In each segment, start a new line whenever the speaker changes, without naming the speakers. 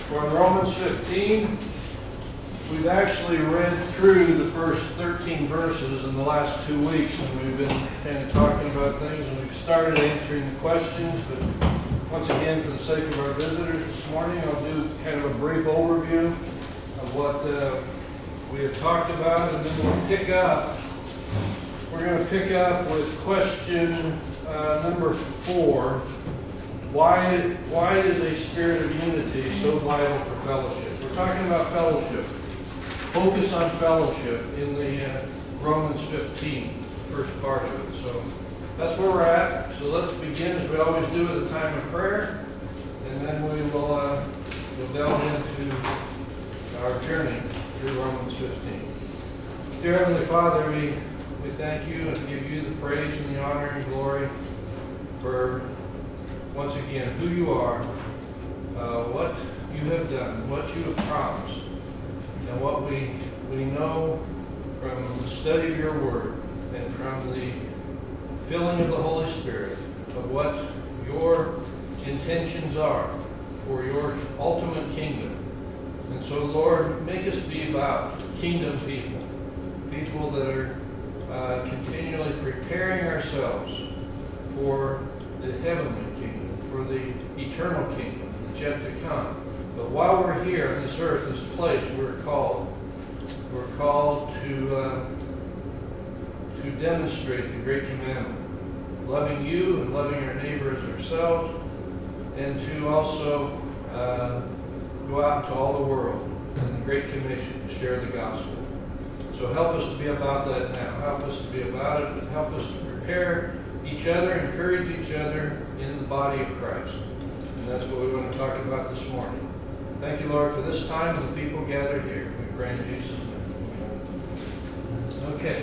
We're in Romans 15. We've actually read through the first 13 verses in the last 2 weeks, and we've been kind of talking about things, and we've started answering the questions. But once again, for the sake of our visitors this morning, I'll do kind of a brief overview of what we have talked about, and then we'll pick up. We're going to pick up with question number 4. Why is a spirit of unity so vital for fellowship? We're talking about fellowship. Focus on fellowship in the Romans 15, first part of it. So that's where we're at. So let's begin, as we always do, with a time of prayer, and then we will we'll delve into our journey through Romans 15. Dear Heavenly Father, we thank you and give you the praise and the honor and glory for, once again, who you are, what you have done, what you have promised, and what we know from the study of your word and from the filling of the Holy Spirit of what your intentions are for your ultimate kingdom. And so, Lord, make us be about kingdom people that are continually preparing ourselves for the heavenly kingdom, for the eternal kingdom that's yet to come. But while we're here on this earth, this place, we're called to demonstrate the great commandment, loving you and loving our neighbor as ourselves, and to also go out into all the world in the Great Commission to share the gospel. So help us to be about that now. Help us to be about it, but help us to prepare each other, encourage each other in the body of Christ. And that's what we want to talk about this morning. Thank you, Lord, for this time and the people gathered here. We pray in Jesus' name. Okay.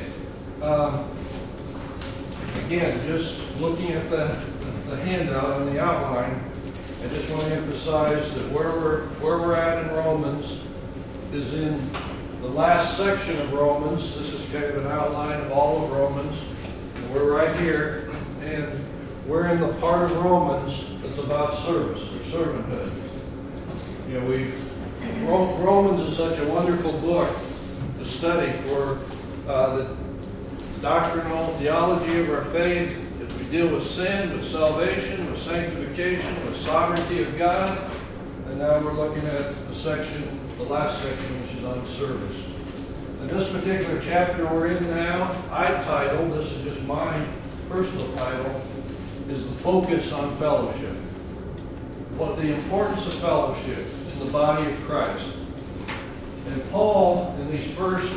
Again, just looking at the handout on the outline, I just want to emphasize that where we're at in Romans is in the last section of Romans. This is kind of an outline of all of Romans. And we're right here, and we're in the part of Romans that's about service or servanthood. You know, Romans is such a wonderful book to study for the doctrinal theology of our faith. As we deal with sin, with salvation, with sanctification, with sovereignty of God. And now we're looking at the last section, which is on service. And this particular chapter we're in now, I've titled, this is just my personal title, is the focus on fellowship. What the importance of fellowship in the body of Christ. And Paul, in these first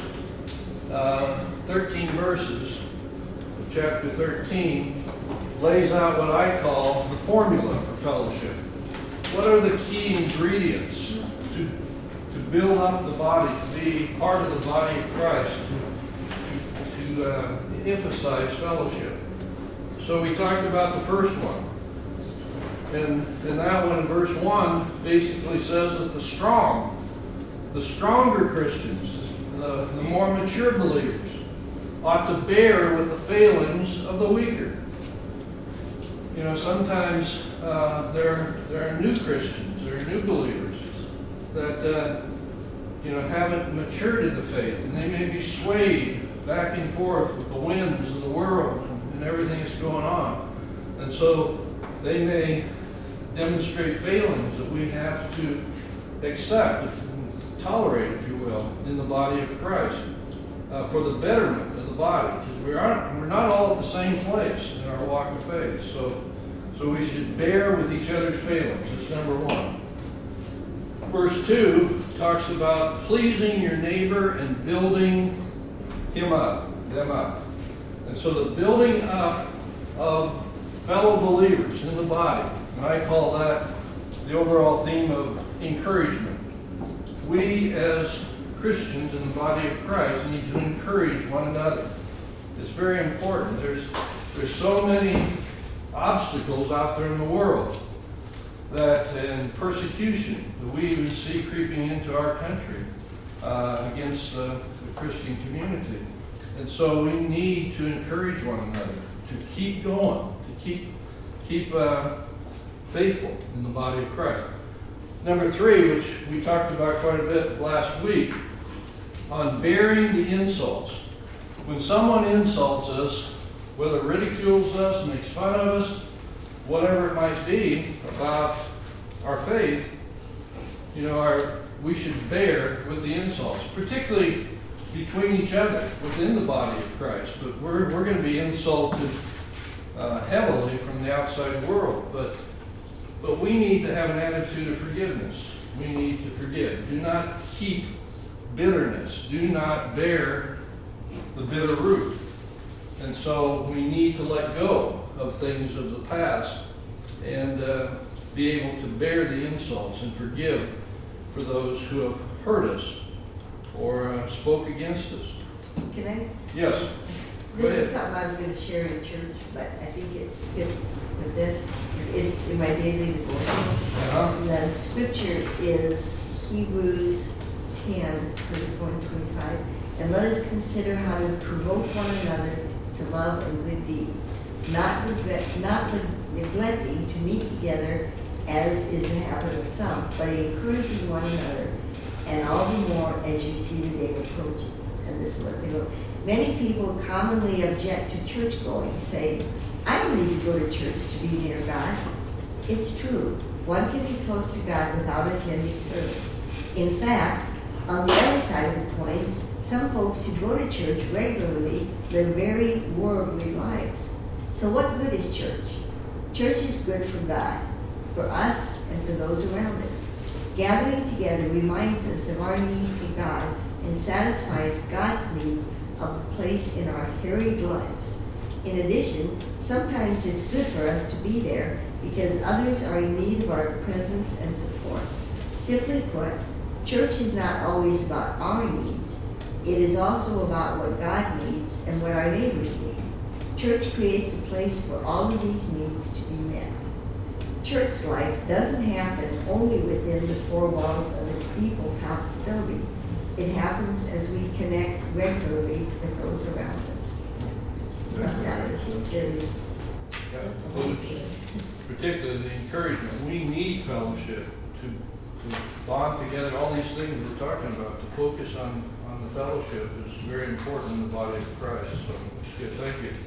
13 verses of chapter 13, lays out what I call the formula for fellowship. What are the key ingredients to build up the body, to be part of the body of Christ, to emphasize fellowship? So we talked about the first one. And that one in verse 1 basically says that the stronger Christians, the more mature believers, ought to bear with the failings of the weaker. You know, sometimes there are new Christians, there are new believers that haven't matured in the faith, and they may be swayed back and forth with the winds of the world and everything that's going on. And so they may demonstrate failings that we have to accept and tolerate, if you will, in the body of Christ for the betterment of the body, because we're not all at the same place in our walk of faith. So we should bear with each other's failings. That's number 1. Verse 2 talks about pleasing your neighbor and building them up. And so the building up of fellow believers in the body, and I call that the overall theme of encouragement. We as Christians in the body of Christ need to encourage one another. It's very important. There's so many obstacles out there in the world and persecution that we even see creeping into our country against the Christian community. And so we need to encourage one another to keep going, to keep faithful in the body of Christ. Number 3, which we talked about quite a bit last week, on bearing the insults. When someone insults us, whether ridicules us, makes fun of us, whatever it might be about our faith, we should bear with the insults, particularly between each other within the body of Christ. But we're going to be insulted heavily from the outside world. But we need to have an attitude of forgiveness. We need to forgive. Do not keep bitterness. Do not bear the bitter root. And so we need to let go of things of the past and be able to bear the insults and forgive for those who have hurt us or spoke against us.
Can I?
Yes.
This is something I was going to share in church, but I think it fits with this. It's in my daily devotion. The scripture is Hebrews 10, 24 and 25. And let us consider how to provoke one another to love and good deeds, not neglecting to meet together as is the habit of some, but encouraging one another, and all the more as you see the day approaching. And this is what they go. Many people commonly object to church going, saying, I don't need to go to church to be near God. It's true. One can be close to God without attending service. In fact, on the other side of the coin, some folks who go to church regularly live very worldly lives. So what good is church? Church is good for God, for us, and for those around us. Gathering together reminds us of our need for God and satisfies God's need of a place in our harried lives. In addition, sometimes it's good for us to be there because others are in need of our presence and support. Simply put, church is not always about our needs. It is also about what God needs and what our neighbors need. Church creates a place for all of these needs to be met. Church life doesn't happen only within the four walls of a steeple-topped building. It happens as we connect regularly with those around us. That is very
particularly the encouragement. We need fellowship to bond together. All these things we're talking about, to focus on the fellowship is very important in the body of Christ. So it's good. Thank you.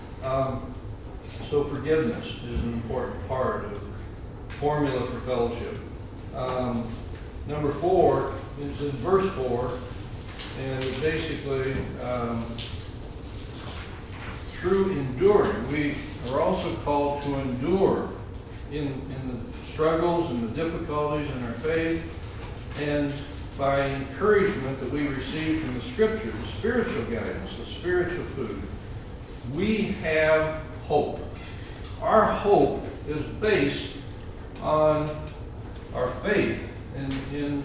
So forgiveness is an important part of the formula for fellowship. Number 4 is in verse 4, and basically through enduring, we are also called to endure in the struggles and the difficulties in our faith, and by encouragement that we receive from the Scripture, the spiritual guidance, the spiritual food, we have hope. Our hope is based on our faith in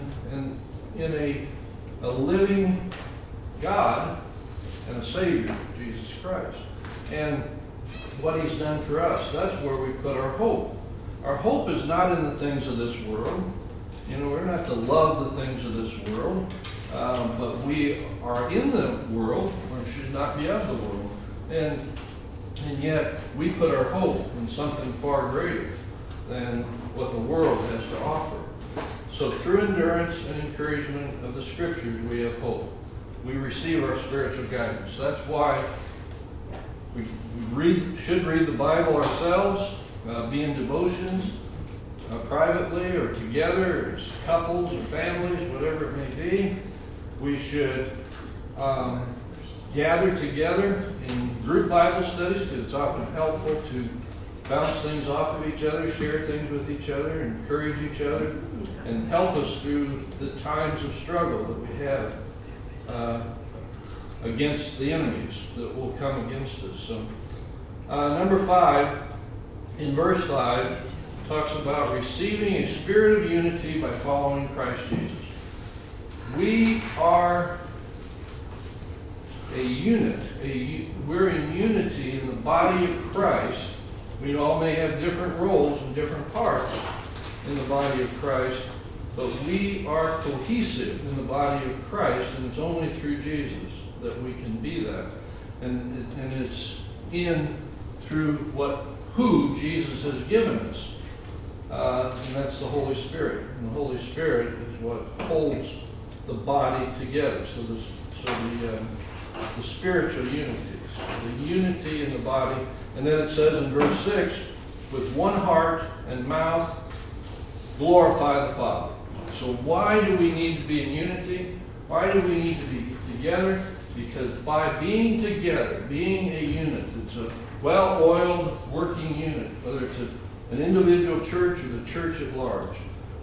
a living God and a Savior, Jesus Christ, and what He's done for us. That's where we put our hope. Our hope is not in the things of this world. We're not to love the things of this world, but we are in the world, or should not be of the world. And yet, we put our hope in something far greater than what the world has to offer. So through endurance and encouragement of the Scriptures, we have hope. We receive our spiritual guidance. That's why we should read the Bible ourselves, be in devotions, privately or together, as couples or families, whatever it may be. We should gather together in group Bible studies, because it's often helpful to bounce things off of each other, share things with each other, encourage each other, and help us through the times of struggle that we have against the enemies that will come against us. So, number 5, in verse 5, talks about receiving a spirit of unity by following Christ Jesus. We are a unit. We're in unity in the body of Christ. We all may have different roles and different parts in the body of Christ, but we are cohesive in the body of Christ, and it's only through Jesus that we can be that. And it's through who Jesus has given us. and that's the Holy Spirit. And the Holy Spirit is what holds the body together. So the spiritual unity, so the unity in the body. And then it says in verse 6, with one heart and mouth, glorify the Father. So why do we need to be in unity? Why do we need to be together? Because by being together, being a unit, it's a well-oiled working unit, whether it's an individual church or the church at large,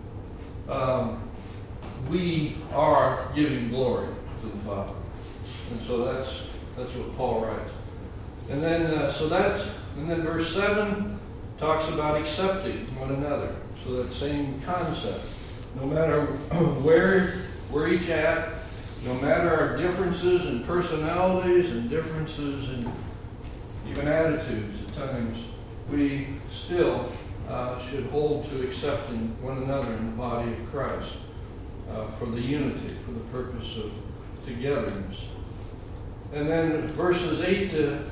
we are giving glory to the Father. And so that's what Paul writes. And then verse 7 talks about accepting one another. So that same concept. No matter where we're each at, no matter our differences in personalities and differences in even attitudes at times, we still should hold to accepting one another in the body of Christ for the unity, for the purpose of togetherness. And then verses 8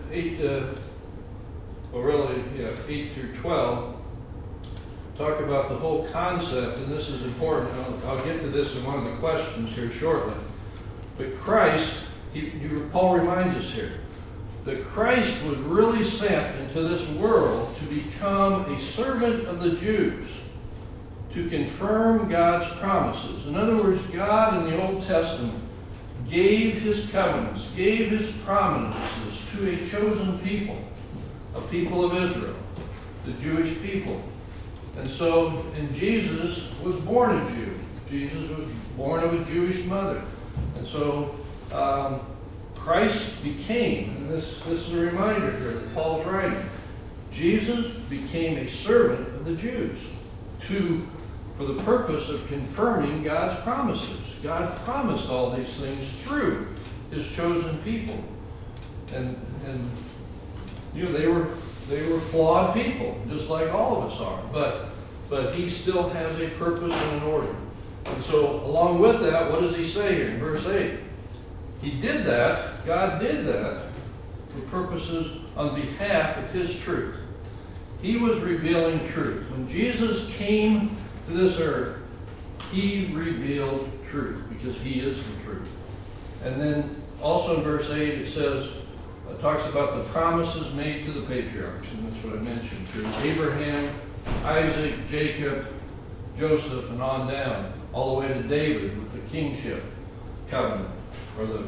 through 12 talk about the whole concept, and this is important. I'll get to this in one of the questions here shortly. But Christ, Paul reminds us here, that Christ was really sent into this world to become a servant of the Jews, to confirm God's promises. In other words, God in the Old Testament gave his covenants, gave his promises to a chosen people, a people of Israel, the Jewish people. And Jesus was born a Jew. Jesus was born of a Jewish mother. And so Christ became, and this is a reminder here that Paul's writing, Jesus became a servant of the Jews for the purpose of confirming God's promises. God promised all these things through his chosen people. And they were flawed people, just like all of us are. But he still has a purpose and an order. And so along with that, what does he say here in verse 8? He did that, God did that, for purposes on behalf of his truth. He was revealing truth. When Jesus came to this earth, he revealed truth because he is the truth. And then also in verse 8 it says, it talks about the promises made to the patriarchs, and that's what I mentioned, through Abraham, Isaac, Jacob, Joseph, and on down, all the way to David with the kingship covenant, or the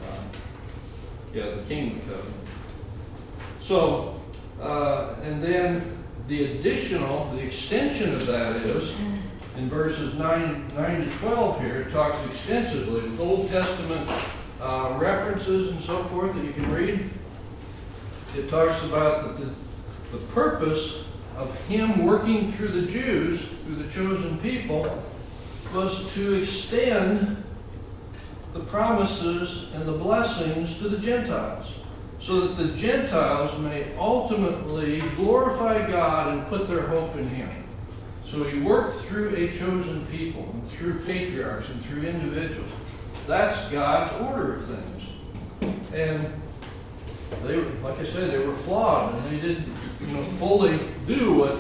kingdom covenant. So, and then the extension of that is, in verses 9 to 12 here, it talks extensively with Old Testament references and so forth that you can read. It talks about the purpose of him working through the Jews, through the chosen people, was to extend the promises and the blessings to the Gentiles, so that the Gentiles may ultimately glorify God and put their hope in him. So he worked through a chosen people, and through patriarchs, and through individuals. That's God's order of things. And they, like I said, they were flawed, and they didn't, fully do what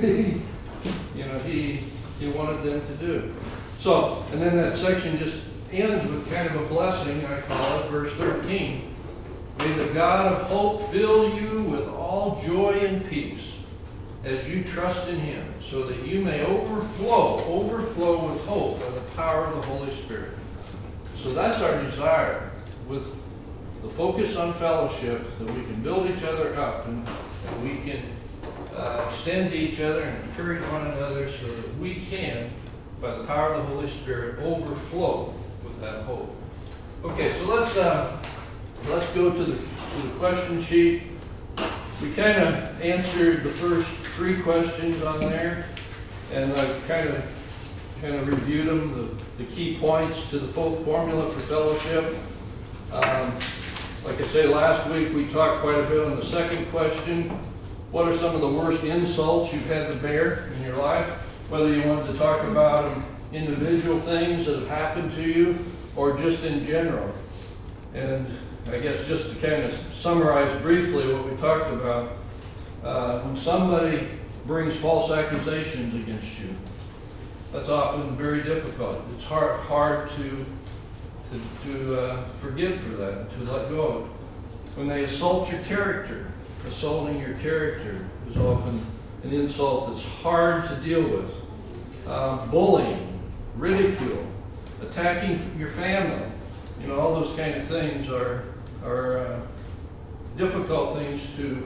he wanted them to do. So, and then that section just ends with kind of a blessing, I call it, verse 13. May the God of hope fill you with all joy and peace as you trust in him, so that you may overflow with hope by the power of the Holy Spirit. So that's our desire, with the focus on fellowship, that we can build each other up and we can extend to each other and encourage one another, so that we can, by the power of the Holy Spirit, overflow with that hope. Okay, so let's go to the question sheet. We kind of answered the first 3 questions on there, and I've kind of reviewed them, the key points to the formula for fellowship. Like I said, last week we talked quite a bit on the second question. What are some of the worst insults you've had to bear in your life? Whether you wanted to talk about individual things that have happened to you or just in general. And I guess just to kind of summarize briefly what we talked about, when somebody brings false accusations against you. That's often very difficult. It's hard to forgive for that, to let go of it. When they assault your character, assaulting your character is often an insult that's hard to deal with. Bullying, ridicule, attacking your family, all those kind of things are difficult things to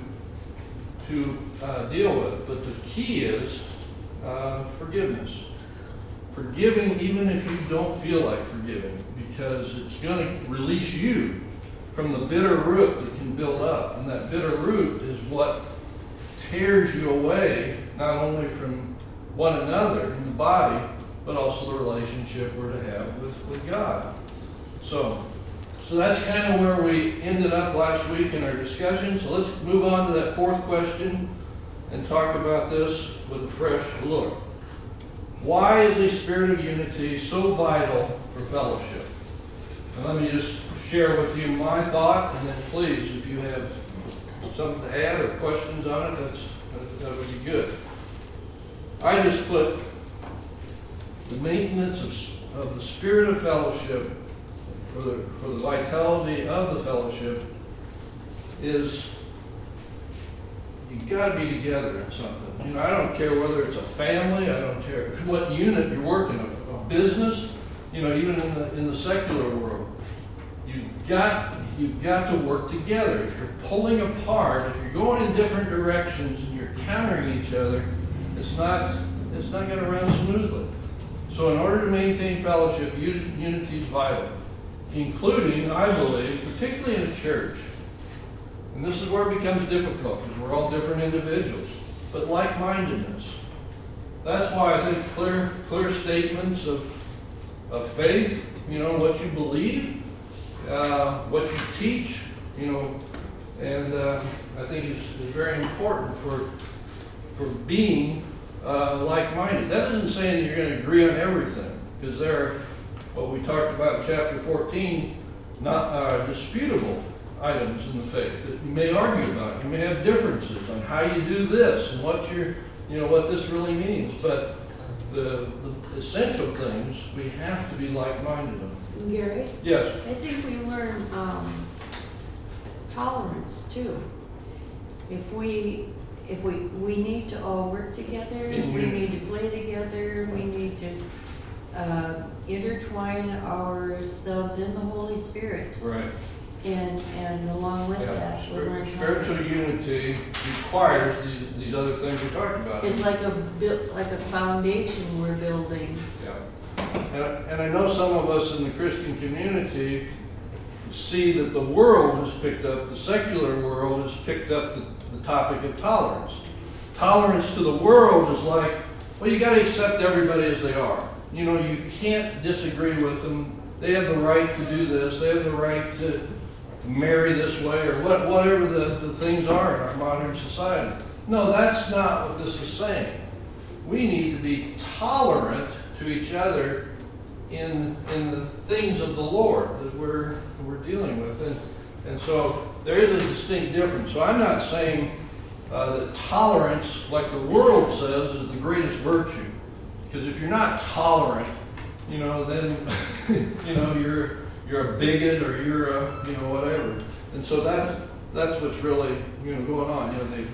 deal with. But the key is forgiveness. Forgiving even if you don't feel like forgiving, because it's going to release you from the bitter root that can build up. And that bitter root is what tears you away, not only from one another in the body, but also the relationship we're to have with God. So that's kind of where we ended up last week in our discussion. So let's move on to that fourth question and talk about this with a fresh look. Why is a spirit of unity so vital for fellowship? And let me just share with you my thought, and then please, if you have something to add or questions on it, that would be good. I just put the maintenance of the spirit of fellowship for the vitality of the fellowship is you've got to be together in something. I don't care whether it's a family, I don't care what unit you're working in, a business, even in the secular world. You've got to work together. If you're pulling apart, if you're going in different directions and you're countering each other, it's not going to run smoothly. So in order to maintain fellowship, unity is vital, including, I believe, particularly in a church. And this is where it becomes difficult because we're all different individuals. But like-mindedness. That's why I think clear statements of faith, what you believe, what you teach, and I think it's very important for being like-minded. That isn't saying that you're going to agree on everything, because there are, what we talked about in chapter 14, not disputable items in the faith that you may argue about. You may have differences on how you do this and what what this really means. But the essential things we have to be like-minded on.
Gary?
Yes.
I think we learn tolerance too. If we need to all work together, we need to play together, we need to intertwine ourselves in the Holy Spirit.
Right.
And along with that, we learn
spiritual unity requires these other things we talked about.
It's like a foundation we're building.
Yeah. And I know some of us in the Christian community see that the world has picked up, the secular world has picked up the topic of tolerance. Tolerance to the world is like, well, you got to accept everybody as they are. You can't disagree with them. They have the right to do this. They have the right to marry this way, or whatever the things are in our modern society. No, that's not what this is saying. We need to be tolerant to each other in the things of the Lord that we're dealing with. And so there is a distinct difference. So I'm not saying that tolerance, like the world says, is the greatest virtue. Because if you're not tolerant, then you're a bigot, or you're a whatever. And so that's what's really going on.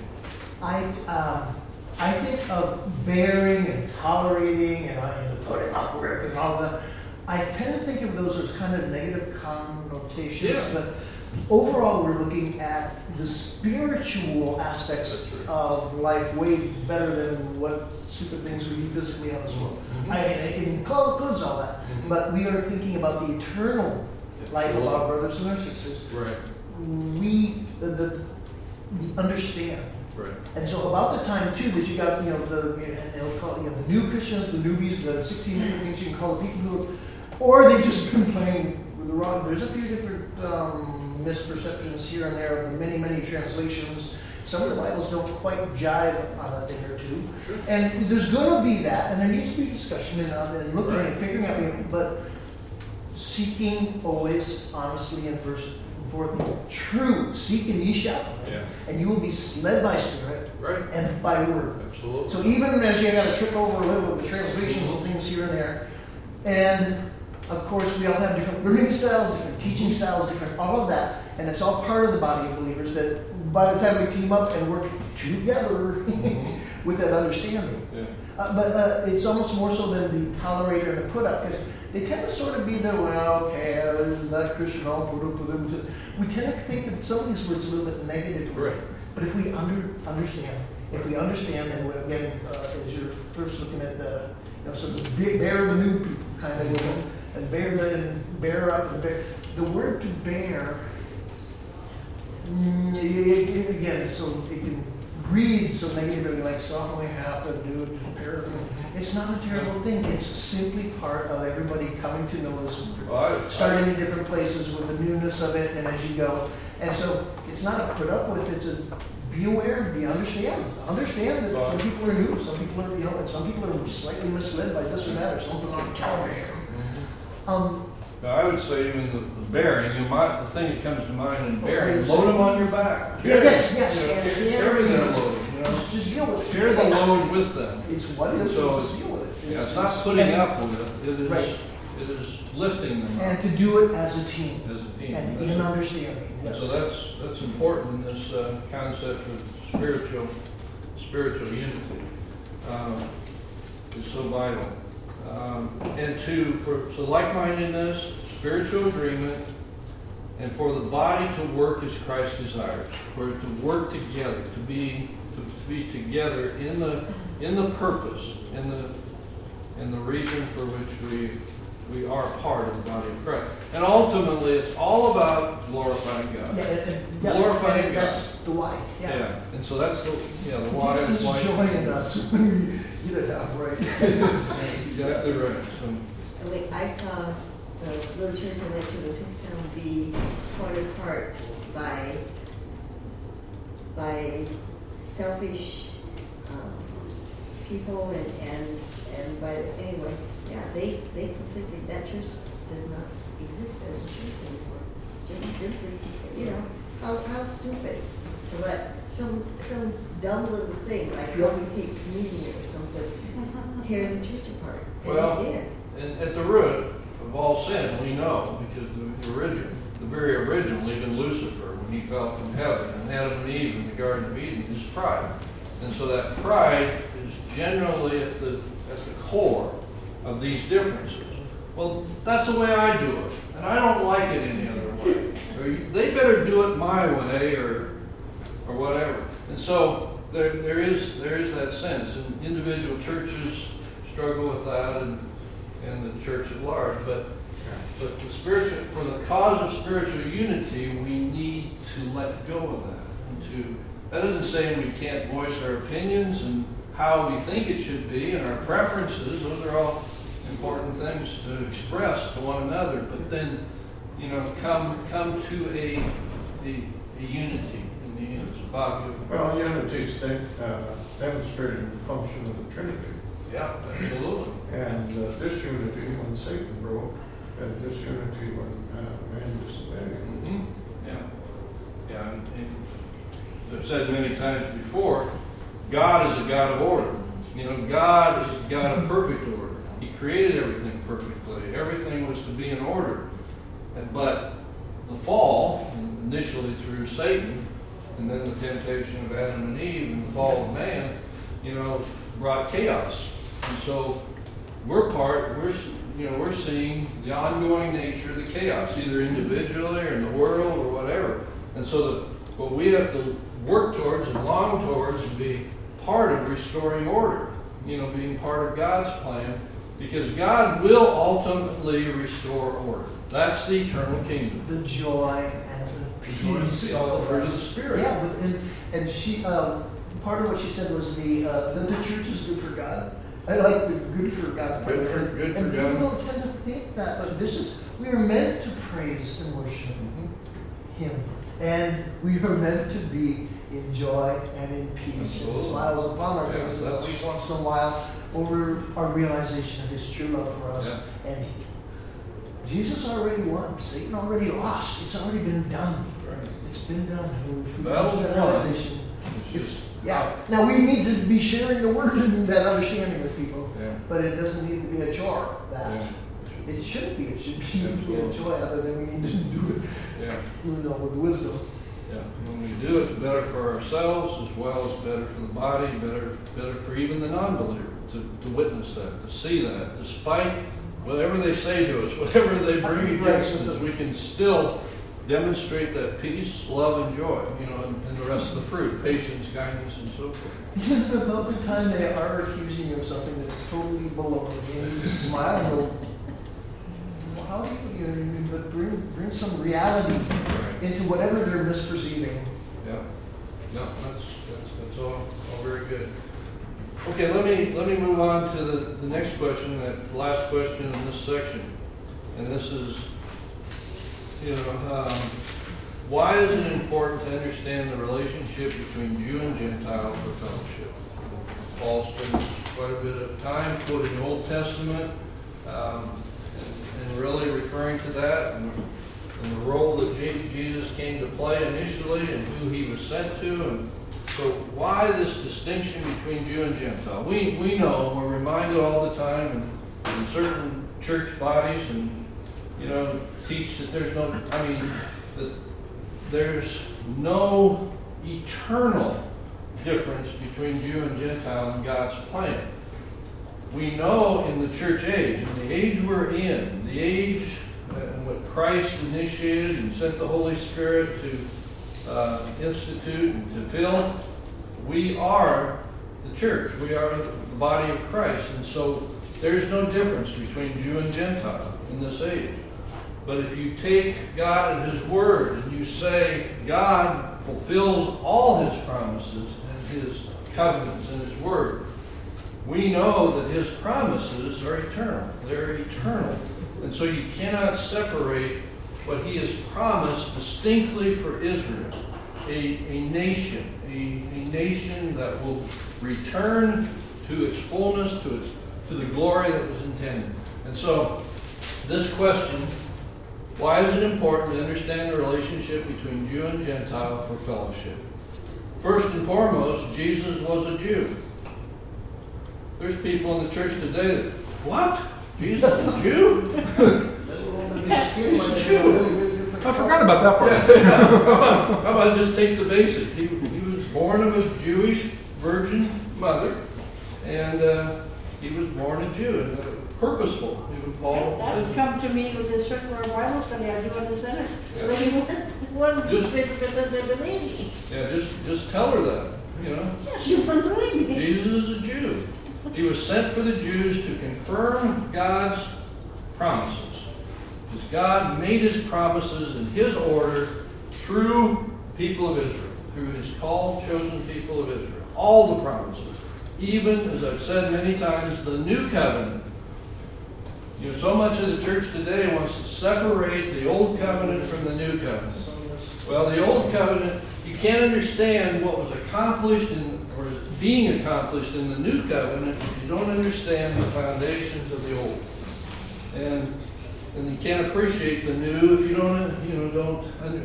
I think of bearing and tolerating and putting up with and all that. I tend to think of those as kind of negative connotations,
Yeah.
but overall we're looking at the spiritual aspects of life way better than what stupid things we do physically on this world.
Mm-hmm.
It includes all that, but we are thinking about the eternal life of our brothers and our sisters.
Right.
We understand.
Right.
And so about the time too that you got they'll call the new Christians, the newbies, the 16 different things you can call the people who, or they just been playing with the wrong. There's a few different misperceptions here and there of the many translations. Some of the Bibles don't quite jive on a thing or two.
Sure.
And there's going to be that, and there needs to be discussion and looking and figuring out. But seeking always, honestly, and first and fourth, true. Seek and ye shall find.
Yeah.
And you will be led by Spirit
Right.
and by Word.
Absolutely.
So even as you got to trip over a little with the translations and things here and there, and of course we all have different learning styles, different teaching styles, different all of that, and it's all part of the body of believers that by the time we team up and work together with that understanding.
Yeah.
But it's almost more so than the tolerator and the put up, because they tend to sort of be the, well, okay, that Christian, I'll put up with them. We tend to think of some of these words a little bit negatively.
Right.
But if we understand, and when, again, as you're first looking at the, so the bear the new people kind of, and bear up, and bear. The word to bear, again, so it can read so negatively, like something we have to do to bear. It's not a terrible thing. It's simply part of everybody coming to know this word. Starting in different places with the newness of it, and as you go. And so it's not a put up with, it's a be aware, understand. Understand that some people are new, some people are, and some people are slightly misled by this or that, or something on television.
Now, I would say even the bearing, the thing that comes to mind in bearing, load them on your back.
Yes.
Carry their load,
Just deal with it.
Share the load with them.
It's what it is
So
to deal with it.
It's not putting up with it,
Right.
it is lifting them
And
up
to do it as a team.
as a team.
And in understanding.
And
Yes.
so that's important in this concept of spiritual unity. Is so vital. So like-mindedness, spiritual agreement, and for the body to work as Christ desires, for it to work together, to be together in the purpose, in the reason for which we are part of the body of Christ. And ultimately, it's all about glorifying God. Glorifying God.
That's the why.
Yeah. And so that's the why.
Jesus is joining us when we get it out right.
Exactly right. So,
I saw the little church I went to in Kingstown be torn apart by selfish people and by anyway, yeah, they completely, that church does not exist as a church anymore. Just simply, how stupid to let some dumb little thing like how we take communion or something tear the church apart. And
well,
they did.
and at the root of all sin, we know, because the very original, even Lucifer, when he fell from heaven, and Adam and Eve in the Garden of Eden, is pride. And so that pride is generally at the core of these differences. Well, that's the way I do it, and I don't like it any other way. Or they better do it my way, or whatever. And so there is that sense, and individual churches struggle with that, and the church at large. But for the cause of spiritual unity, we need to let go of that. That doesn't say we can't voice our opinions and how we think it should be and our preferences. Those are all important things to express to one another. But then, come to a unity in the end. So Bob,
well, unity is demonstrating the function of the Trinity.
yeah, absolutely.
And this unity when Satan broke, and this unity when man disobeyed.
Mm-hmm. Yeah. And I've said many times before, God is a God of order. God is a God of perfect order. He created everything perfectly. Everything was to be in order. But the fall, initially through Satan, and then the temptation of Adam and Eve, and the fall of man, brought chaos. And so we're seeing the ongoing nature of the chaos, either individually or in the world or whatever. And so what we have to work towards and long towards and be part of restoring order, being part of God's plan, because God will ultimately restore order. That's the eternal kingdom.
The joy and the peace
All the fruit of the Spirit.
Yeah, and she part of what she said was the church is good for God. I like the good for God part.
Good for
and
God.
people don't tend to think that, but we are meant to praise and worship Him, and we are meant to be in joy and in peace and smiles upon our faces, at least once in a while, over our realization of His true love for us.
Yeah.
And Jesus already won. Satan already lost. It's already been done.
Right.
It's been done. If we
Battle's
come to that
won.
realization,
It's just,
yeah. Now we need to be sharing the word and that understanding with people,
yeah,
but it doesn't need to be a chore. That
yeah,
it shouldn't be. It should be a
Absolutely.
joy. Other than we need to do it,
yeah.
with wisdom.
Yeah, when we do, it's better for ourselves as well as better for the body, better for even the non-believer to witness that, to see that, despite whatever they say to us, whatever they bring against us, we can still demonstrate that peace, love, and joy, and the rest of the fruit, patience, kindness, and so forth.
About the time they are accusing you of something that's totally baloney, and you smile and go, well, how do you but bring some reality into whatever they're misperceiving.
Yeah, no, that's all very good. Okay, let me move on to the next question, that last question in this section, and this is, why is it important to understand the relationship between Jew and Gentile for fellowship? Paul spends quite a bit of time quoting the Old Testament and really referring to that and the role that Jesus came to play initially and who he was sent to. And so why this distinction between Jew and Gentile? We know, we're reminded all the time in certain church bodies and, teach that that there's no eternal difference between Jew and Gentile in God's plan. We know in the church age, in the age we're in, the age and what Christ initiated and sent the Holy Spirit to institute and to fill, we are the church. We are the body of Christ. And so there's no difference between Jew and Gentile in this age. But if you take God at His word and you say God fulfills all His promises and His covenants and His word, we know that His promises are eternal. They're eternal. And so you cannot separate what He has promised distinctly for Israel, a nation that will return to its fullness, to the glory that was intended. And so this question, why is it important to understand the relationship between Jew and Gentile for fellowship? First and foremost, Jesus was a Jew. There's people in the church today that, what? Jesus is a Jew? He's a Jew.
I forgot about that part.
Yeah. How about just take the basic? He was born of a Jewish virgin mother, and he was born a Jew, and purposeful. Even Paul
That would
says,
come to me with the circular Bible study I do in the center.
Yeah.
When he one
Just-
they believe me.
yeah, just tell her that,
Yeah, she wouldn't believe me.
Jesus is a Jew. He was sent for the Jews to confirm God's promises. Because God made His promises in His order through people of Israel, through His called, chosen people of Israel. All the promises. Even, as I've said many times, the new covenant. So much of the church today wants to separate the old covenant from the new covenant. Well, the old covenant, you can't understand what was accomplished or is being accomplished in the new covenant if you don't understand the foundations of the old. And you can't appreciate the new if you don't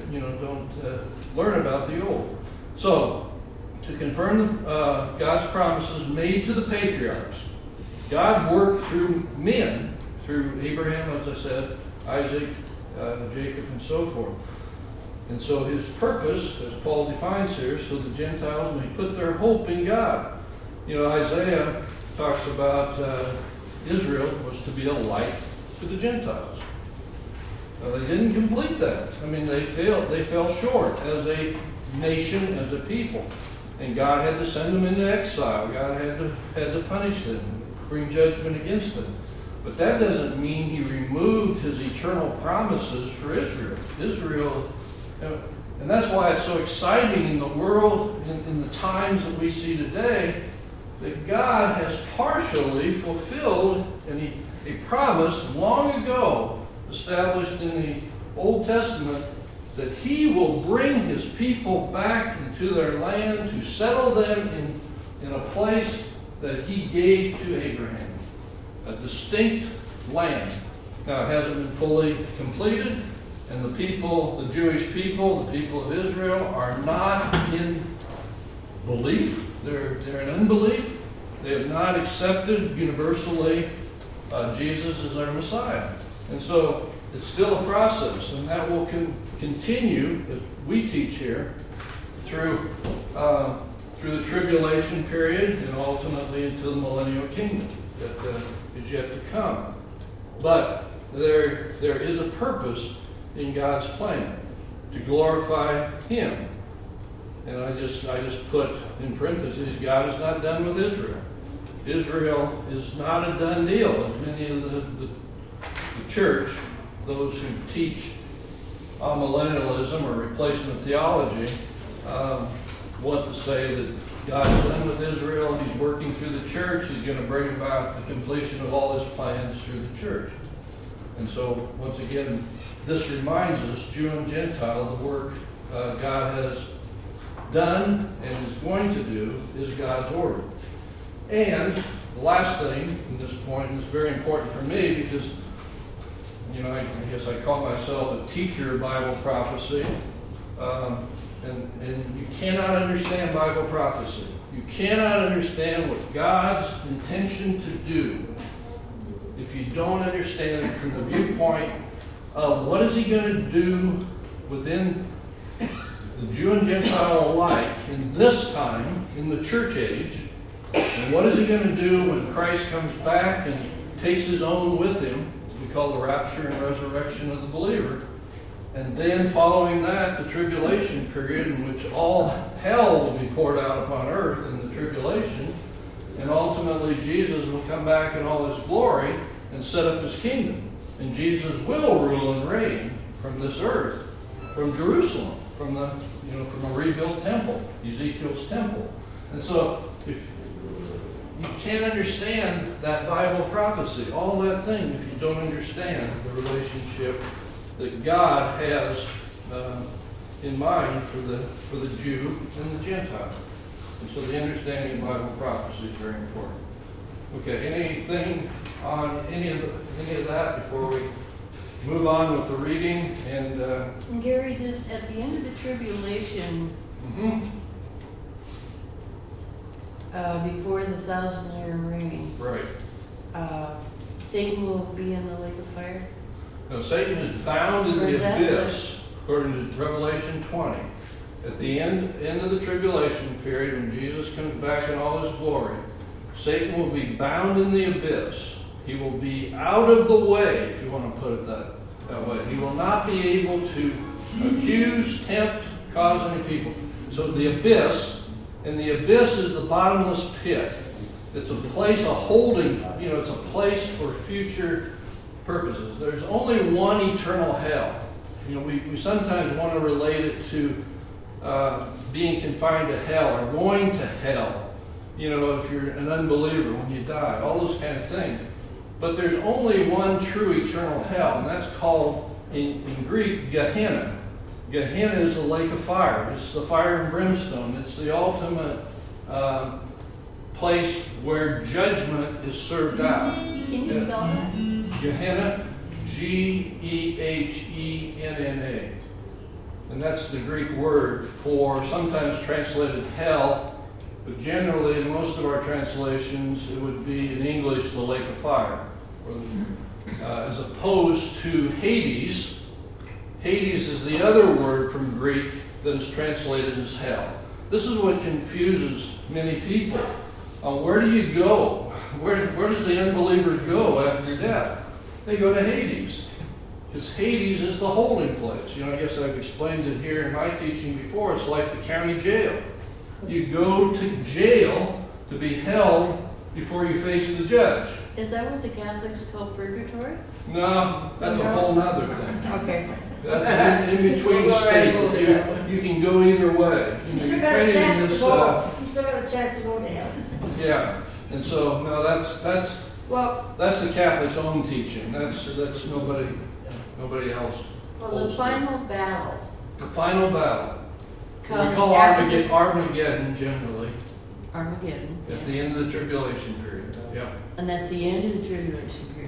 learn about the old. So, to confirm God's promises made to the patriarchs, God worked through men, through Abraham, as I said, Isaac, Jacob, and so forth. And so His purpose, as Paul defines here, so the Gentiles may put their hope in God. Isaiah talks about Israel was to be a light to the Gentiles. Now, they didn't complete that. They failed. They fell short as a nation, as a people. And God had to send them into exile. God had to punish them, bring judgment against them. But that doesn't mean He removed His eternal promises for Israel. And that's why it's so exciting in the world, in the times that we see today, that God has partially fulfilled a promise long ago established in the Old Testament that He will bring His people back into their land to settle them in a place that He gave to Abraham, a distinct land. Now, it hasn't been fully completed, and the people, the Jewish people, the people of Israel, are not in belief. They're in unbelief. They have not accepted universally Jesus as their Messiah. And so it's still a process, and that will continue, as we teach here, through the tribulation period and ultimately into the millennial kingdom that is yet to come. But there is a purpose in God's plan to glorify Him. And I just put in parentheses, God is not done with Israel. Israel is not a done deal, as many of the church, those who teach millennialism or replacement theology, want to say that God's done with Israel and He's working through the church. He's going to bring about the completion of all His plans through the church. And so, once again, this reminds us, Jew and Gentile, the work God has done and is going to do is God's order. And the last thing in this point, and it's very important for me because, I guess I call myself a teacher of Bible prophecy. And you cannot understand Bible prophecy. You cannot understand what God's intention to do if you don't understand it from the viewpoint of what is He going to do within the Jew and Gentile alike in this time, in the church age, and what is He going to do when Christ comes back and takes His own with Him, we call the rapture and resurrection of the believer. And then following that, the tribulation period in which all hell will be poured out upon earth in the tribulation. And ultimately Jesus will come back in all His glory and set up His kingdom. And Jesus will rule and reign from this earth, from Jerusalem, from a rebuilt temple, Ezekiel's temple. And so if you can't understand that Bible prophecy, all that thing, if you don't understand the relationship that God has in mind for the Jew and the Gentile. And so the understanding of Bible prophecy is very important. Okay, anything on any of that before we move on with the reading? And
Gary, this at the end of the tribulation, before the 1,000-year reign,
right,
Satan will be in the lake of fire.
No, Satan is bound in the abyss, according to Revelation 20. At the end of the tribulation period, when Jesus comes back in all His glory, Satan will be bound in the abyss. He will be out of the way, if you want to put it that way. He will not be able to accuse, tempt, cause any people. So the abyss, and the abyss is the bottomless pit. It's a place, a holding, it's a place for future purposes. There's only one eternal hell. We sometimes want to relate it to being confined to hell or going to hell. If you're an unbeliever when you die, all those kind of things. But there's only one true eternal hell, and that's called, in Greek, Gehenna. Gehenna is the lake of fire. It's the fire and brimstone. It's the ultimate place where judgment is served out.
Can you spell that?
Gehenna, Gehenna. And that's the Greek word for, sometimes translated hell, but generally in most of our translations it would be in English the lake of fire. As opposed to Hades. Hades is the other word from Greek that is translated as hell. This is what confuses many people. Where do you go? Where does the unbeliever go after death? They go to Hades. Because Hades is the holding place. I guess I've explained it here in my teaching before. It's like the county jail. You go to jail to be held before you face the judge.
Is that what the Catholics call purgatory?
No, that's a whole nother thing.
Okay.
That's an in-between state. You can go either way.
You still got a chance to go. You still got a chance to go to hell.
Yeah, and so no, that's the Catholic's own teaching. That's nobody else.
Well, the final battle.
The final battle.
Comes
We call
after
Armageddon generally
Armageddon.
at the end of the tribulation period. Yeah.
And that's the end of the tribulation period.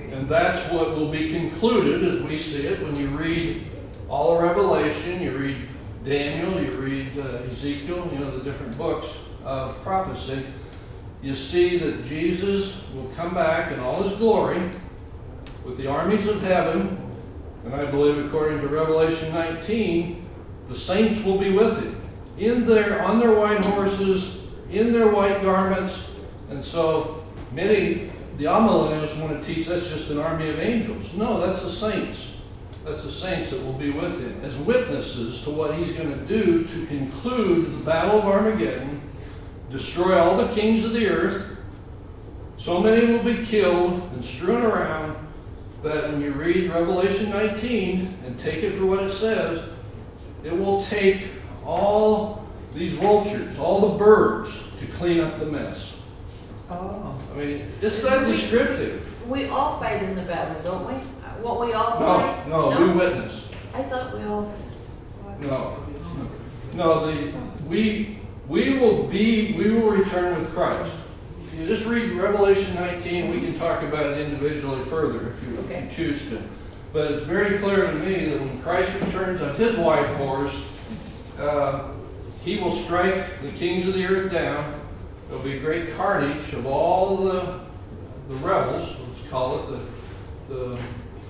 And that's what will be concluded as we see it when you read all of Revelation, you read Daniel, you read Ezekiel, the different books of prophecy. You see that Jesus will come back in all his glory with the armies of heaven, and I believe according to Revelation 19, the saints will be with him on their white horses, in their white garments. And so many, the amillennialists want to teach that's just an army of angels. No, that's the saints. That's the saints that will be with him as witnesses to what he's going to do to conclude the Battle of Armageddon, destroy all the kings of the earth. So many will be killed and strewn around that when you read Revelation 19 and take it for what it says, it will take all these vultures, all the birds, to clean up the mess.
Oh.
I mean, it's that descriptive.
We all fight in the battle, don't we? What we all fight?
No, we witness.
I thought we all
We will return with Christ. You just read Revelation 19. We can talk about it individually further if you choose to. But it's very clear to me that when Christ returns on his white horse, he will strike the kings of the earth down. There'll be great carnage of all the rebels, let's call it, the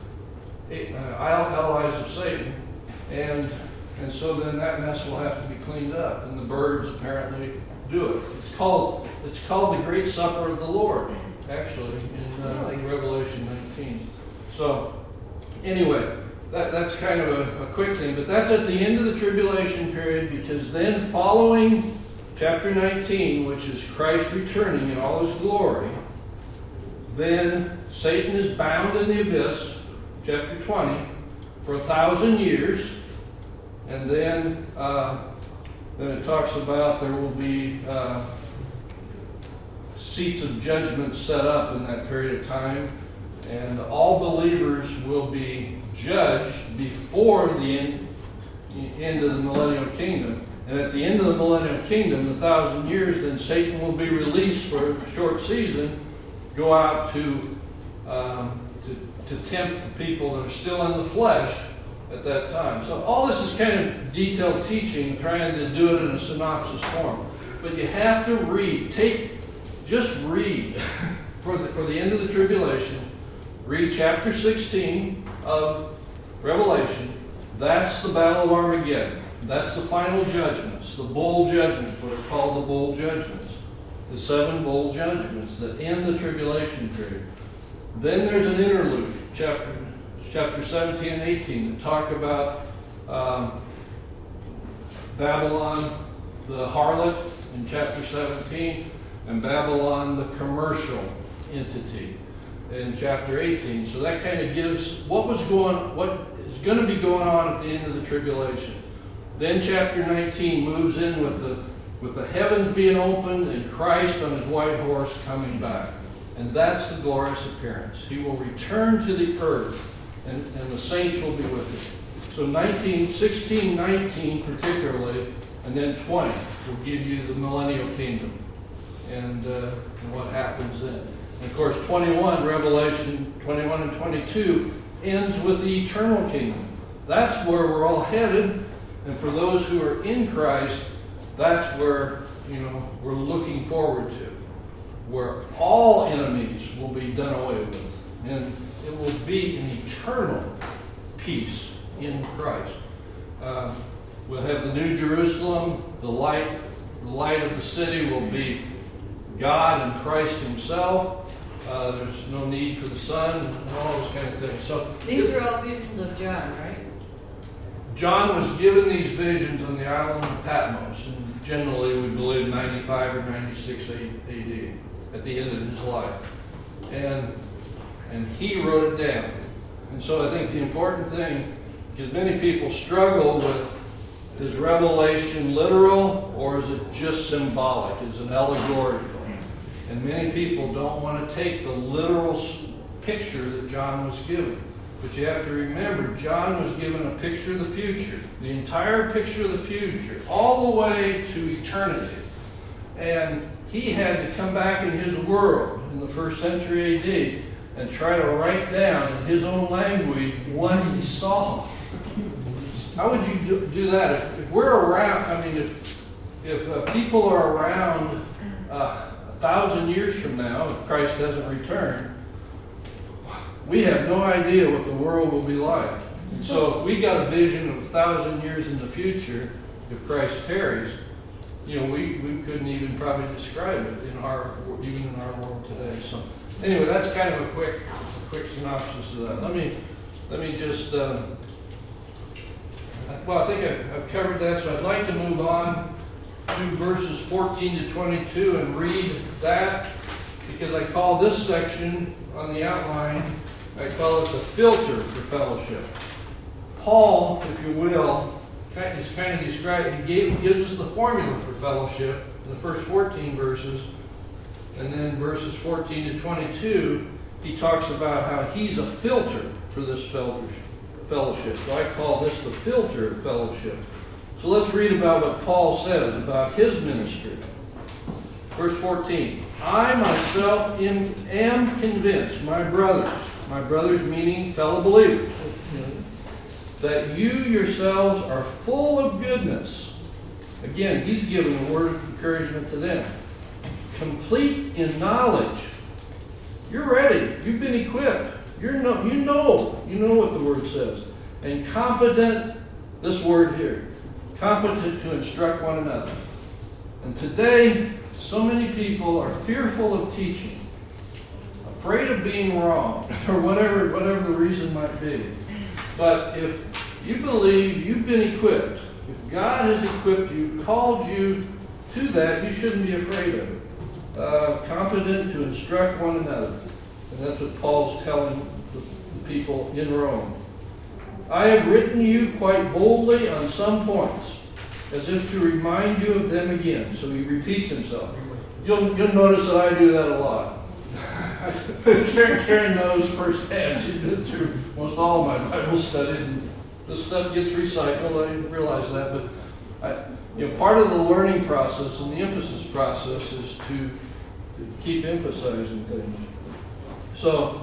allies of Satan. And so then that mess will have to be cleaned up. And the birds apparently do it. It's called the Great Supper of the Lord, actually, in Revelation 19. So, anyway, that's kind of a quick thing. But that's at the end of the tribulation period, because then following chapter 19, which is Christ returning in all his glory, then Satan is bound in the abyss, chapter 20, for 1,000 years. And then it talks about there will be seats of judgment set up in that period of time. And all believers will be judged before the end of the millennial kingdom. And at the end of the millennial kingdom, the 1,000 years, then Satan will be released for a short season, go out to tempt the people that are still in the flesh at that time. So all this is kind of detailed teaching, trying to do it in a synopsis form. But you have to read. Just read for the end of the tribulation. Read chapter 16 of Revelation. That's the Battle of Armageddon. That's the final judgments, the bowl judgments, what are called the bowl judgments. The 7 bowl judgments that end the tribulation period. Then there's an interlude, chapter 17 and 18, that talk about Babylon, the harlot, in chapter 17, and Babylon, the commercial entity, in chapter 18. So that kind of gives what is going to be going on at the end of the tribulation. Then chapter 19 moves in with the heavens being opened and Christ on his white horse coming back. And that's the glorious appearance. He will return to the earth, and the saints will be with him. So 16, 19 particularly, and then 20 will give you the millennial kingdom and what happens then. And of course, 21, Revelation 21 and 22, ends with the eternal kingdom. That's where we're all headed. And for those who are in Christ, that's where we're looking forward to, where all enemies will be done away with, and it will be an eternal peace in Christ. We'll have the New Jerusalem. The light of the city will be God and Christ Himself. There's no need for the sun and all those kind of things. So
these are all visions of John, right?
John was given these visions on the island of Patmos, and generally we believe 95 or 96 AD, at the end of his life. And he wrote it down. And so I think the important thing, because many people struggle with, is revelation literal or is it just symbolic? Is it allegorical? And many people don't want to take the literal picture that John was given. But you have to remember, John was given a picture of the future, the entire picture of the future, all the way to eternity. And he had to come back in his world in the 1st century AD and try to write down in his own language what he saw. How would you do that? If we're around, I mean, if people are around 1,000 years from now, if Christ hasn't returned, we have no idea what the world will be like. And so if we got a vision of 1,000 years in the future, if Christ tarries, you know, we couldn't even probably describe it even in our world today. So anyway, that's kind of a quick synopsis of that. Let me just, well, I think I've covered that, so I'd like to move on to verses 14 to 22 and read that, because I call this section on the outline, I call it the filter for fellowship. Paul, if you will, is kind of described, gives us the formula for fellowship in the first 14 verses, and then verses 14 to 22, he talks about how he's a filter for this fellowship. So I call this the filter of fellowship. So let's read about what Paul says about his ministry. Verse 14, I myself am convinced, my brothers meaning fellow believers, that you yourselves are full of goodness. Again, he's giving a word of encouragement to them. Complete in knowledge. You're ready. You've been equipped. You know what the word says. And competent, this word here, competent to instruct one another. And today, so many people are fearful of teaching, afraid of being wrong, or whatever the reason might be. But if you believe you've been equipped, if God has equipped you, called you to that, you shouldn't be afraid of it. Competent to instruct one another. And that's what Paul's telling the people in Rome. I have written you quite boldly on some points, as if to remind you of them again. So he repeats himself. You'll notice that I do that a lot. Karen knows firsthand. She's been through most all of my Bible studies, and this stuff gets recycled. I realize that, but part of the learning process and the emphasis process is to keep emphasizing things. So,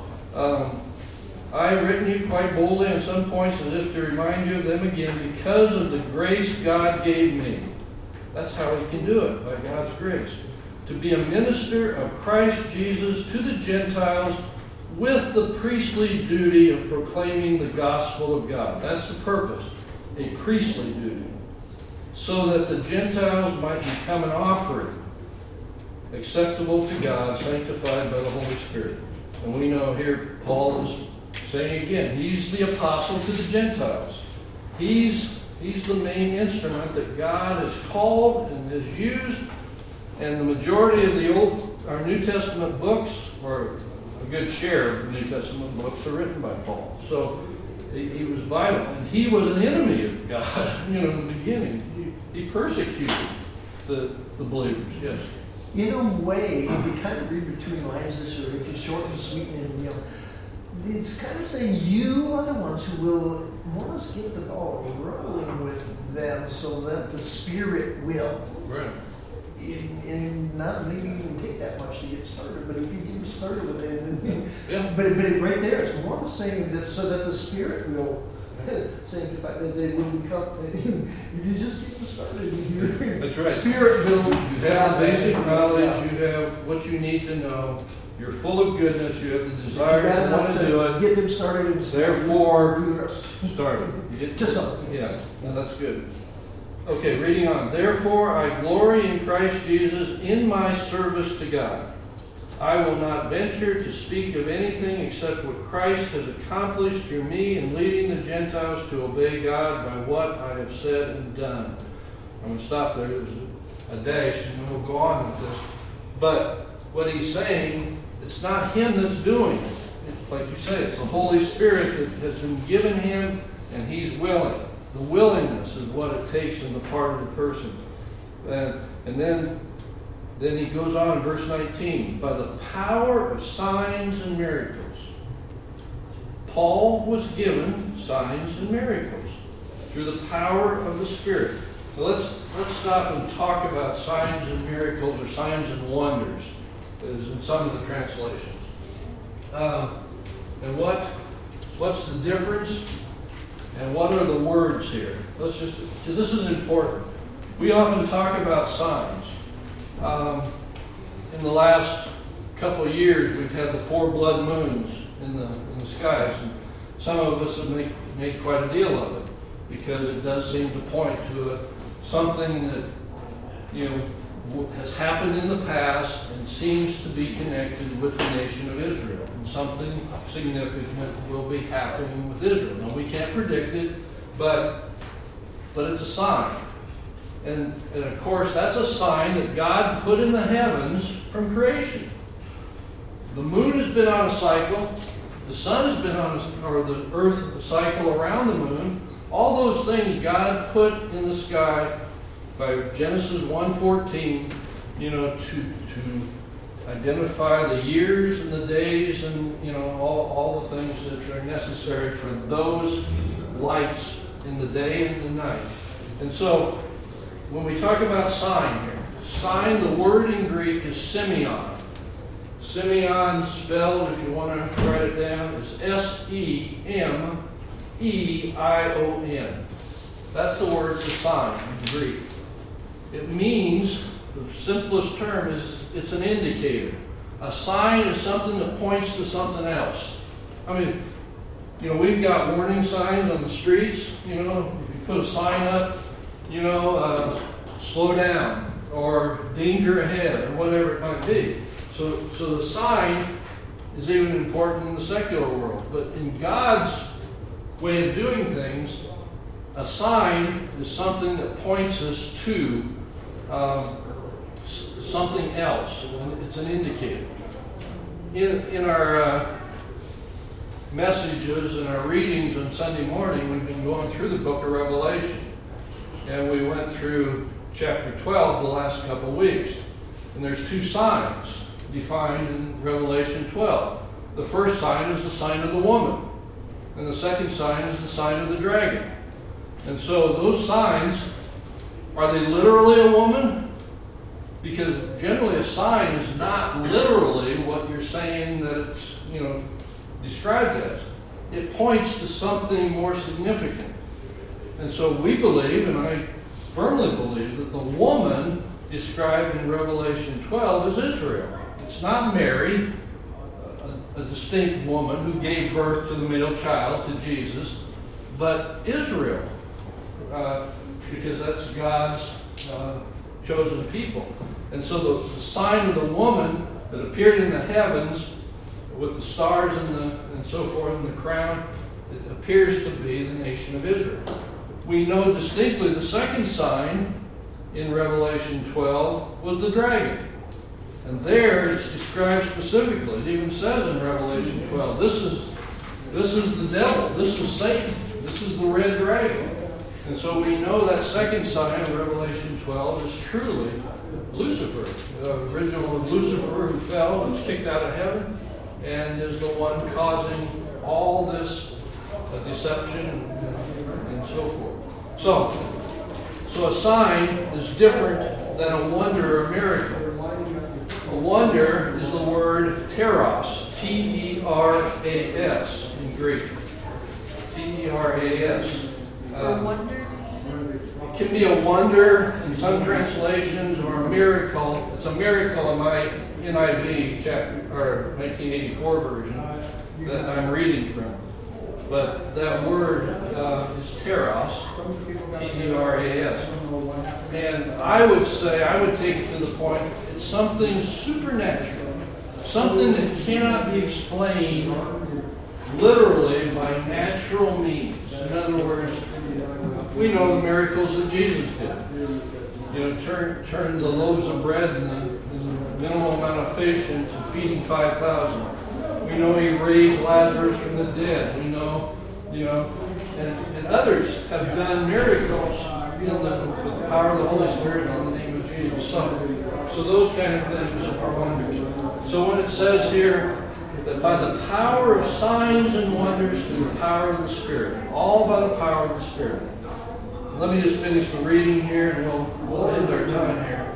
I have written you quite boldly on some points as if to remind you of them again because of the grace God gave me. That's how he can do it, by God's grace. To be a minister of Christ Jesus to the Gentiles with the priestly duty of proclaiming the gospel of God. That's the purpose, a priestly duty. So that the Gentiles might become an offering acceptable to God, sanctified by the Holy Spirit. And we know here Paul is saying again, he's the apostle to the Gentiles. He's the main instrument that God has called and has used. And the majority of our New Testament books, or a good share of New Testament books, are written by Paul. So he was vital. And he was an enemy of God, in the beginning. He persecuted the believers, yes.
In a way, if you kind of read between lines this, or if you short and sweeten it, it's kind of saying you are the ones who will more or less get the ball rolling with them so that the Spirit will.
Right.
And not maybe even take that much to get started, but if you get started with it, then,
Yeah.
but right there, it's more of saying that so that the Spirit will sanctify, that they will become. If you just get them started,
That's right.
Spirit will.
You have the basic knowledge. You have what you need to know. You're full of goodness. You have the desire to want to do it.
Get them started. And
Therefore,
do the rest.
started. You get
Just something.
Yeah, no, that's good. Okay, reading on. Therefore, I glory in Christ Jesus in my service to God. I will not venture to speak of anything except what Christ has accomplished through me in leading the Gentiles to obey God by what I have said and done. I'm going to stop there. There's a dash, and we'll go on with this. But what he's saying, it's not him that's doing it. It's like you say, it's the Holy Spirit that has been given him, and he's willing. The willingness is what it takes in the part of the person. And then he goes on in verse 19. By the power of signs and miracles. Paul was given signs and miracles through the power of the Spirit. So let's stop and talk about signs and miracles, or signs and wonders, as in some of the translations. And what's the difference? And what are the words here? Let's just, because this is important. We often talk about signs. In the last couple of years, we've had the 4 blood moons in the skies, and some of us have made quite a deal of it because it does seem to point to something that has happened in the past and seems to be connected with the nation of Israel, and something significant will be happening with Israel. Now, we can't predict it, but it's a sign. And of course, that's a sign that God put in the heavens from creation. The moon has been on a cycle. The sun has been on, or the earth cycle around the moon. All those things God put in the sky by Genesis 1:14, to identify the years and the days and, all the things that are necessary for those lights in the day and the night. And so, when we talk about sign here, sign, the word in Greek is semeion. Semeion, spelled, if you want to write it down, is S-E-M-E-I-O-N. That's the word for sign in Greek. It means, the simplest term is, it's an indicator. A sign is something that points to something else. I mean, we've got warning signs on the streets. If you put a sign up, slow down, or danger ahead, or whatever it might be. So the sign is even important in the secular world. But in God's way of doing things, a sign is something that points us to something else. It's an indicator. In our messages and our readings on Sunday morning, we've been going through the book of Revelation. And we went through chapter 12 the last couple of weeks. And there's 2 signs defined in Revelation 12. The first sign is the sign of the woman. And the second sign is the sign of the dragon. And so those signs, are they literally a woman? Because generally a sign is not literally what you're saying that it's, described as. It points to something more significant. And so we believe, and I firmly believe, that the woman described in Revelation 12 is Israel. It's not Mary, a distinct woman who gave birth to the male child, to Jesus, but Israel, because that's God's chosen people. And so the sign of the woman that appeared in the heavens with the stars and so forth in the crown, it appears to be the nation of Israel. We know distinctly the second sign in Revelation 12 was the dragon. And there it's described specifically. It even says in Revelation 12, this is the devil, this is Satan, this is the red dragon. And so we know that second sign in Revelation 12 is truly Lucifer, the original of Lucifer who fell and was kicked out of heaven, and is the one causing all this deception and so forth. So a sign is different than a wonder or miracle. A wonder is the word teras, T-E-R-A-S in Greek. T-E-R-A-S.
For wonder?
It can be a wonder in some translations, or a miracle. It's a miracle in my NIV chapter or 1984 version that I'm reading from. But that word is teras, T-E-R-A-S. And I would take it to the point, it's something supernatural, something that cannot be explained literally by natural means. In other words, we know the miracles that Jesus did. Turned the loaves of bread and the minimal amount of fish into feeding 5,000. We know he raised Lazarus from the dead. We know, and others have done miracles with the power of the Holy Spirit in the name of Jesus. So those kind of things are wonders. So when it says here that by the power of signs and wonders through the power of the Spirit, all by the power of the Spirit. Let me just finish the reading here and we'll end our time here.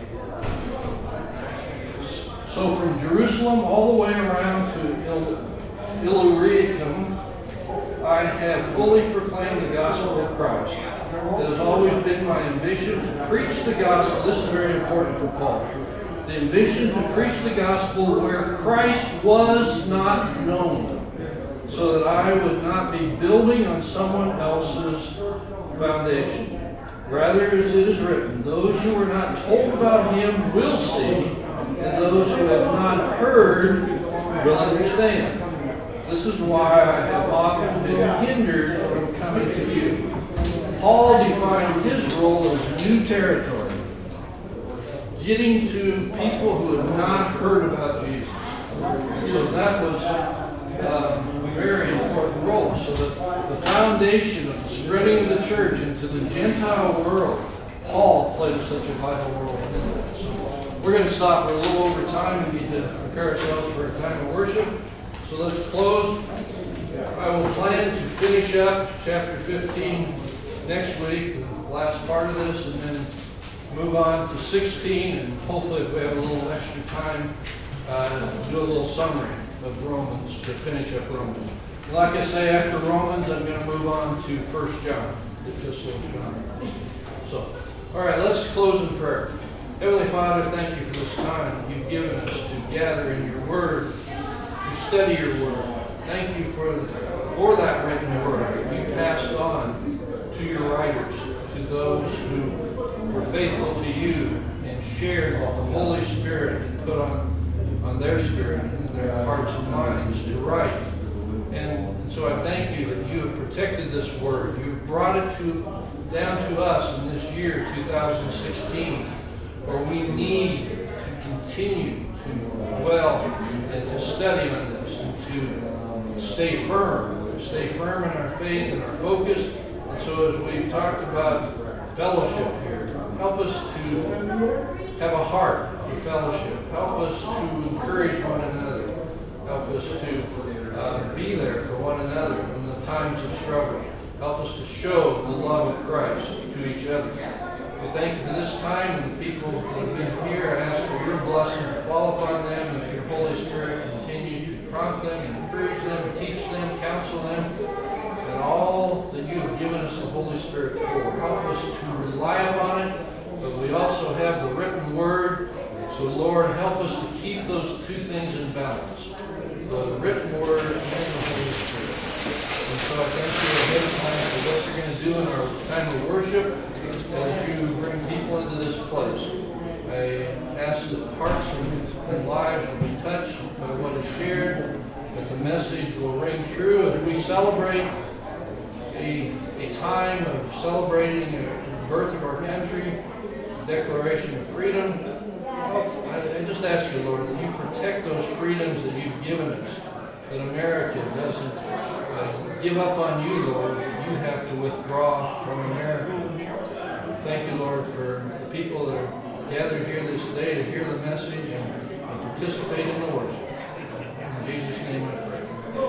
So from Jerusalem all the way around to Illyricum, I have fully proclaimed the gospel of Christ. It has always been my ambition to preach the gospel. This is very important for Paul. The ambition to preach the gospel where Christ was not known, so that I would not be building on someone else's foundation. Rather, as it is written, those who were not told about him will see, and those who have not heard will understand. This is why I have often been hindered from coming to you. Paul defined his role as new territory, getting to people who had not heard about Jesus. So that was a very important role. So that the foundation of the spreading of the church into the Gentile world, Paul played such a vital role in that. So we're going to stop. We're a little over time. We need to prepare ourselves for a time of worship. So let's close. I will plan to finish up chapter 15 next week, the last part of this, and then move on to 16, and hopefully if we have a little extra time, do a little summary of Romans to finish up Romans. Like I say, after Romans, I'm going to move on to 1 John, the epistle of John. So, all right, let's close in prayer. Heavenly Father, thank you for this time that you've given us to gather in your word, to study your word. Thank you for that written word that you passed on to your writers, to those who were faithful to you and shared what the Holy Spirit had put on their spirit and their hearts and minds to write. And so I thank you that you have protected this word. You have brought it down to us in this year, 2016, where we need to continue to dwell and to study on this and to stay firm in our faith and our focus. And so as we've talked about fellowship here, help us to have a heart for fellowship. Help us to encourage one another. Help us to be there for one another in the times of struggle. Help us to show the love of Christ to each other. We thank you for this time and the people that have been here. I ask for your blessing to fall upon them and that your Holy Spirit continue to prompt them, encourage them, teach them, counsel them, and all that you have given us the Holy Spirit for. Help us to rely upon it, but we also have the written word. So Lord, help us to keep those two things in balance, the written word and the Holy Spirit. And so I thank you ahead of time for what you're going to do in our time of worship as you bring people into this place. I ask that hearts and lives will be touched by what is shared, that the message will ring true as we celebrate a time of celebrating the birth of our country, Declaration of Freedom. I just ask you, Lord, that you protect those freedoms that you've given us, that America doesn't give up on you, Lord, that you have to withdraw from America. Thank you, Lord, for the people that are gathered here this day to hear the message and participate in the worship.